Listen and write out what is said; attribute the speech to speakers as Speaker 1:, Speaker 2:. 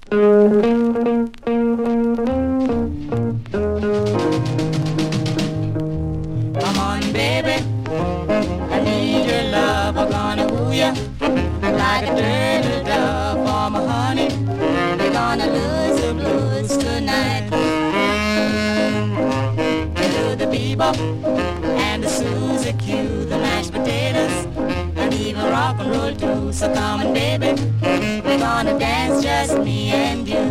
Speaker 1: Come on, baby, I need your love. I'm gonna woo ya like a turtle dove for my honey. We're gonna lose the blues tonight. To the bebop and the Suzy Q, the mashed potatoes, and even rock and roll too. So come on, baby, we're gonna dance just me and you.